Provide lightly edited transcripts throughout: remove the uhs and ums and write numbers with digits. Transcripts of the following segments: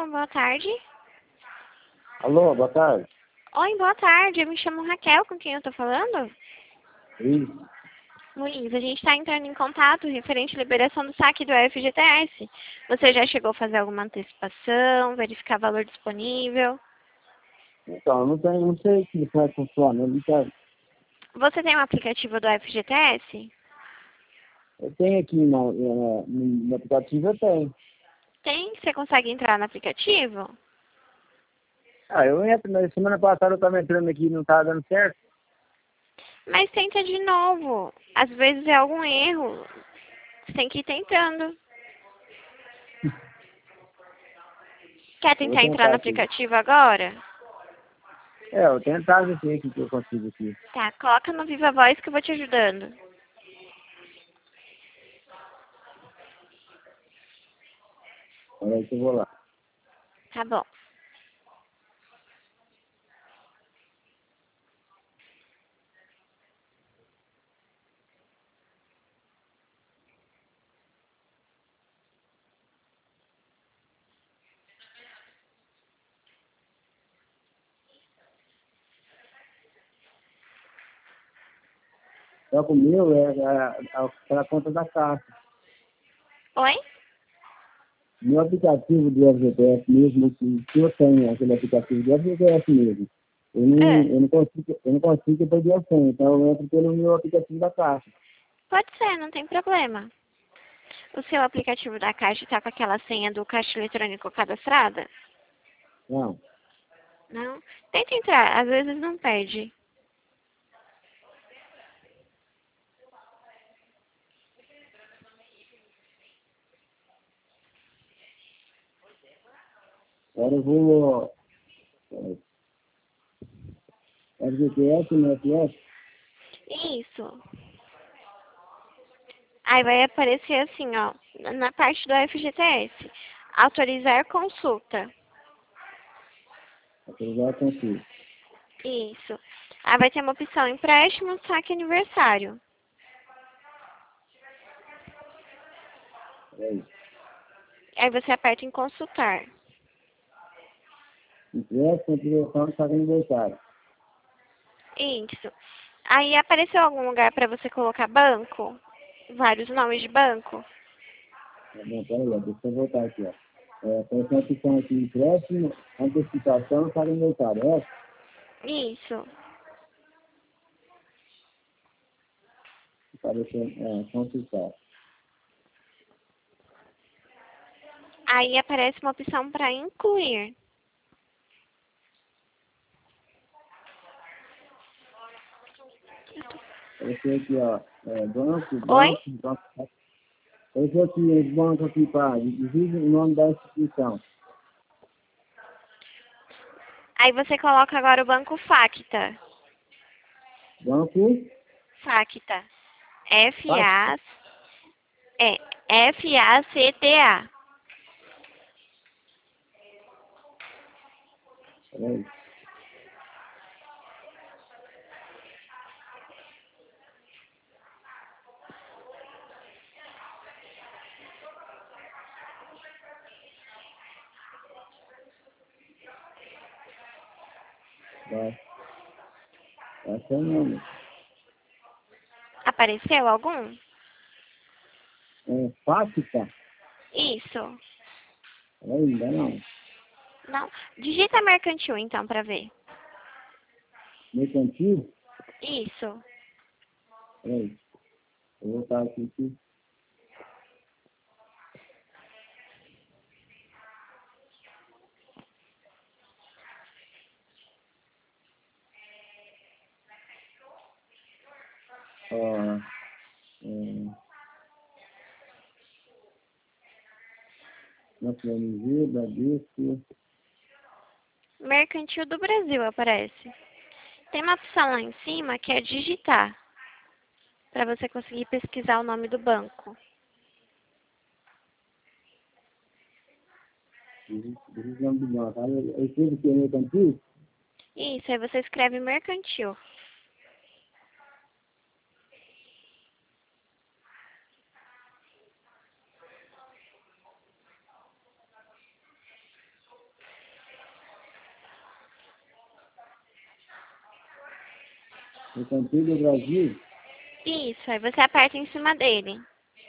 boa tarde. Alô, boa tarde. Oi, boa tarde. Eu me chamo Raquel, com quem eu tô falando? Isso. Luiz, a gente está entrando em contato referente à liberação do saque do FGTS. Você já chegou a fazer alguma antecipação, verificar valor disponível? Então, não sei como é que funciona. Você tem um aplicativo do FGTS? Eu tenho aqui no aplicativo, eu tenho. Tem? Você consegue entrar no aplicativo? Eu entro, na semana passada eu estava entrando aqui e não estava dando certo. Mas tenta de novo. Às vezes é algum erro. Você tem que ir tentando. Quer Eu vou tentar entrar tentar no aqui. aplicativo agora? Eu vou tentar ver aqui que eu consigo aqui. Tá, coloca no Viva Voz que eu vou te ajudando. Aí que eu vou lá. Tá bom. Só que o meu é a conta da Caixa. Oi? Meu aplicativo do FGTS mesmo, que eu tenho, aquele aplicativo do FGTS mesmo. É. Eu não consigo perder a senha, então eu entro pelo meu aplicativo da Caixa. Pode ser, não tem problema. O seu aplicativo da Caixa está com aquela senha do caixa eletrônico cadastrada? Não. Não? Tenta entrar, às vezes não perde. Agora eu vou. FGTS, no FS. Isso. Aí vai aparecer assim, ó, na parte do FGTS. Autorizar consulta. Autorizar a consulta. Isso. Aí vai ter uma opção empréstimo, saque aniversário. É isso. Aí você aperta em consultar. Empréstimo, direção, sabe aniversário. Isso. Aí apareceu algum lugar para você colocar banco? Vários nomes de banco? Tá bom, peraí, deixa eu voltar aqui, ó. Tem uma opção aqui, empréstimo, antecipação, sabe aniversário. Isso. Apareceu, consultar. Aí aparece uma opção para incluir. Apareceu aqui, ó, Oi? banco. Apareceu aqui, os bancos aqui, pá, digita o nome da instituição. Aí você coloca agora o banco Facta. Banco, Facta. Pacta. F-A... É. F-A-C-T-A. Peraí. Vai. Essa é o nome. Apareceu algum? Pacta. Isso. Peraí, ainda não. Não. Digita mercantil então para ver. Mercantil. Isso. Peraí. Eu vou voltar aqui. Ó, na PMG, Bradesco. Mercantil do Brasil aparece. Tem uma opção lá em cima que é digitar. Para você conseguir pesquisar o nome do banco. Esse nome do banco. Aí eu escrevo que é mercantil. Isso, aí você escreve mercantil. No cantinho do Brasil? Isso, aí você aperta em cima dele.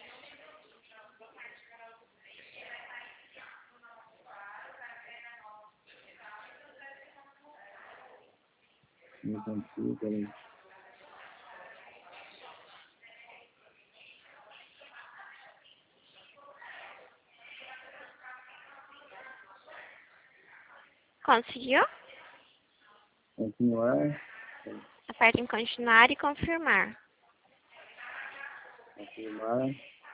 No cantinho, peraí. Conseguiu? Continuar. Aperta em continuar e confirmar. Confirmar.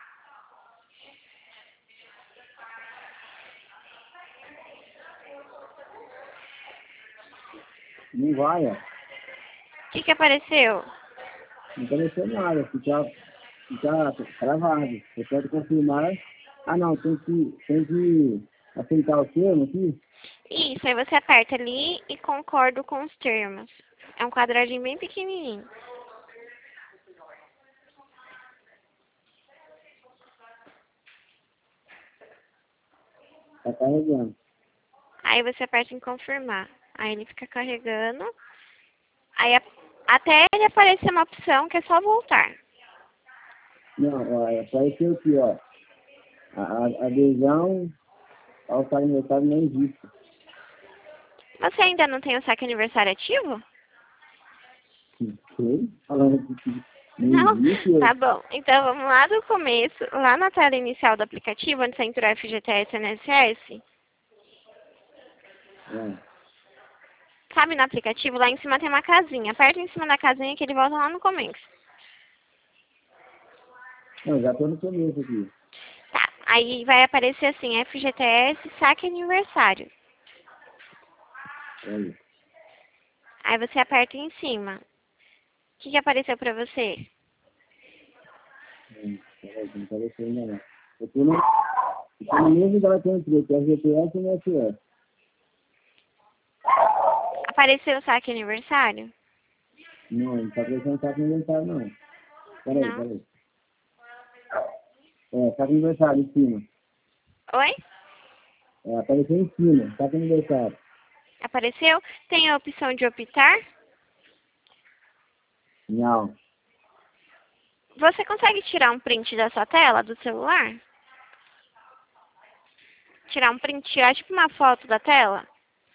Não vai, ó. O que apareceu? Não apareceu nada. Fica travado. Você pode confirmar. Ah, não. Tem que aceitar o termo aqui. Isso, aí você aperta ali e concordo com os termos. É um quadradinho bem pequenininho. Tá carregando. Aí você aperta em confirmar. Aí ele fica carregando. Aí até ele aparecer uma opção que é só voltar. Não, ó, apareceu aqui, ó. A adesão ao saque aniversário não existe. Você ainda não tem o saque aniversário ativo? Sei? Falando que Não? existe. Tá bom. Então vamos lá do começo, lá na tela inicial do aplicativo, onde você entrou FGTS e INSS. É. Sabe no aplicativo, lá em cima tem uma casinha. Aperta em cima da casinha que ele volta lá no começo. Não, já tô no começo aqui. Tá. Aí vai aparecer assim, FGTS, saque aniversário. Aí. Aí você aperta em cima. O que apareceu pra você? Peraí, não apareceu ainda não. Eu tô no mesmo lugar que eu entrei, que é GPS e NSS. Apareceu o saque aniversário? Não tá aparecendo saque aniversário não. Não. Peraí. Saque aniversário em cima. Oi? Apareceu em cima, saque aniversário. Apareceu? Tem a opção de optar? Não. Você consegue tirar um print da sua tela, do celular? Tirar um print, tirar tipo uma foto da tela?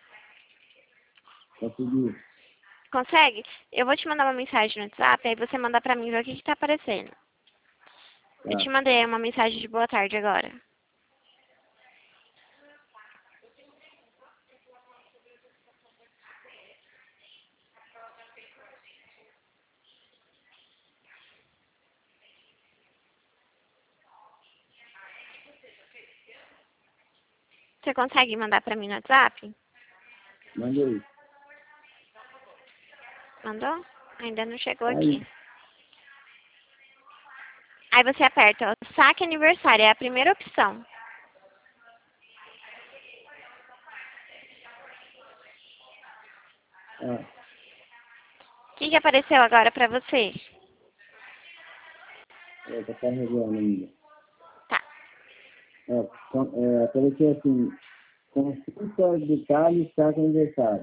Consegui. Consegue? Eu vou te mandar uma mensagem no WhatsApp, aí você manda pra mim ver o que tá aparecendo. Eu te Tá. mandei uma mensagem de boa tarde agora. Você consegue mandar pra mim no WhatsApp? Mandei. Mandou? Ainda não chegou Aí. aqui. Aí você aperta, ó, saque aniversário, é a primeira opção. Ah, O que apareceu agora pra você? tá carregando ainda. Tá. Apareceu assim, consulta detalhes, saque aniversário.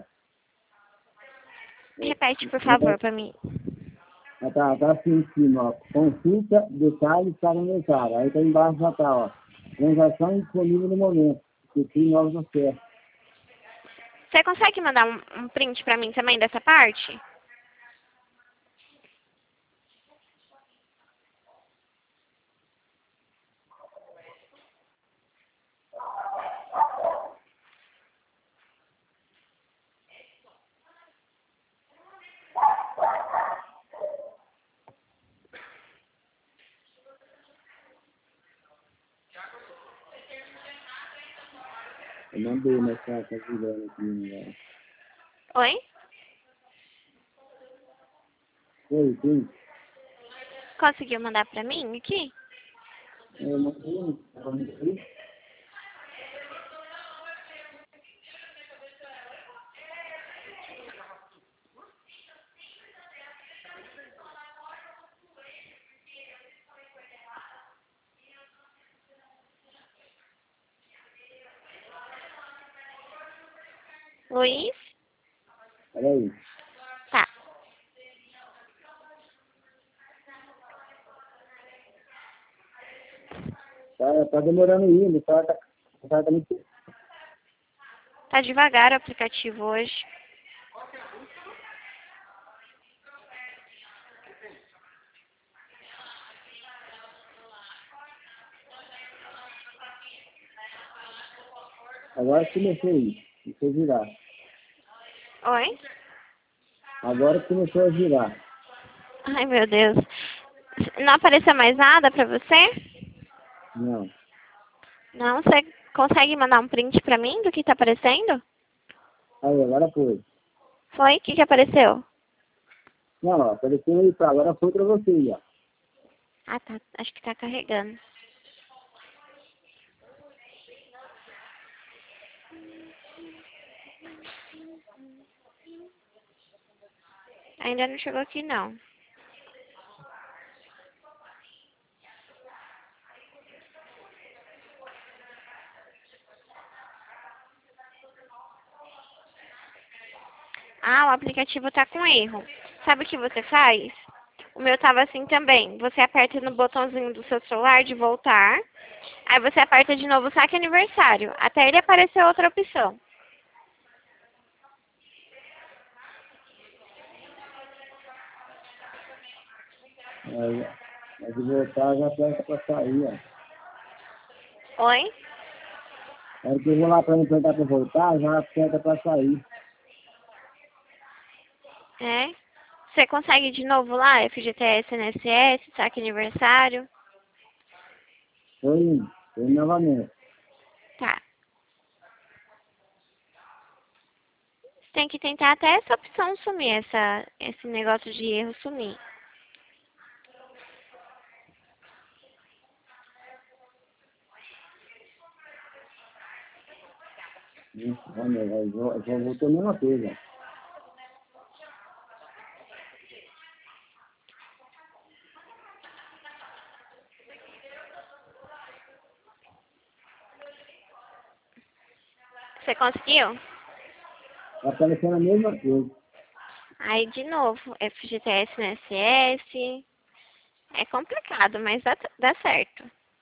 Repete, por favor, pra mim. Tá assim em cima, ó. Consulta detalhes, saque aniversário. Aí tá embaixo já tá, ó. Transação disponível no momento. Tem novos acessos. Você consegue mandar um print pra mim também dessa parte? Eu mandei, mas tá virando aqui, né? Oi? Oi, sim. Conseguiu mandar pra mim aqui? Eu mandei. Luiz? Peraí. Tá. Tá demorando ainda, tá muito... Tá devagar o aplicativo hoje. Agora que começou isso, começou a girar. Oi? Agora que começou a girar. Ai, meu Deus. Não apareceu mais nada pra você? Não. Não? Você consegue mandar um print pra mim do que tá aparecendo? Aí, agora foi. Foi? O que apareceu? Não, ó, apareceu aí, agora foi pra você, ó. Ah, tá. Acho que tá carregando. Ainda não chegou aqui, não. Ah, o aplicativo tá com erro. Sabe o que você faz? O meu tava assim também. Você aperta no botãozinho do seu celular de voltar. Aí você aperta de novo o saque aniversário. Até ele aparecer outra opção. Aí de voltar, já aperta pra sair, ó. Oi? Aí que eu vou lá pra apertar pra voltar, já aperta pra sair. É? Você consegue de novo lá? FGTS, NSS, saque aniversário? Foi novamente. Tá. Você tem que tentar até essa opção sumir, esse negócio de erro sumir. Aí já voltou a mesma coisa. Você conseguiu? Tá aparecendo a mesma coisa. Aí de novo, FGTS, NSS. É complicado, mas dá certo.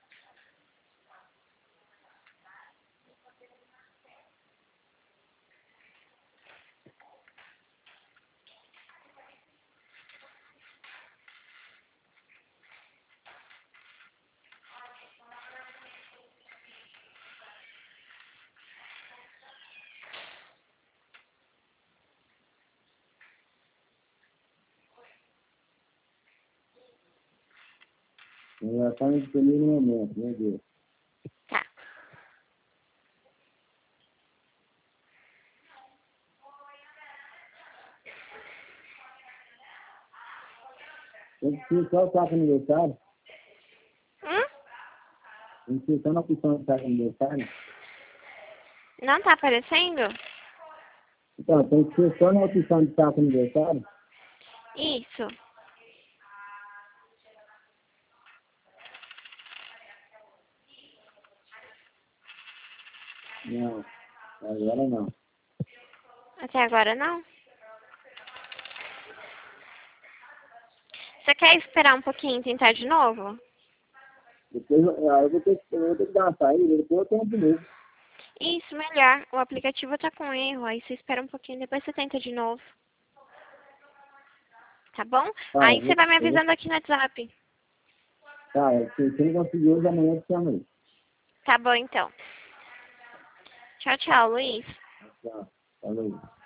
Já tá disponível no momento, meu Deus. Tá. Tem que ser só o saco aniversário. Hum? Tem que ser só na opção de saco aniversário. Não tá aparecendo? Então, tem que ser só na opção de saco aniversário. Isso. Não, agora não. Até agora não? Você quer esperar um pouquinho e tentar de novo? Depois eu vou ter que dar uma saída, depois eu tenho de novo. Isso, melhor. O aplicativo tá com erro, aí você espera um pouquinho, depois você tenta de novo. Tá bom? Tá, Aí você vai me avisando aqui no WhatsApp. tá, se você não conseguir hoje, amanhã eu te chamo aí. Tá bom, então. Tchau, tchau, Luiz. Tá, falou.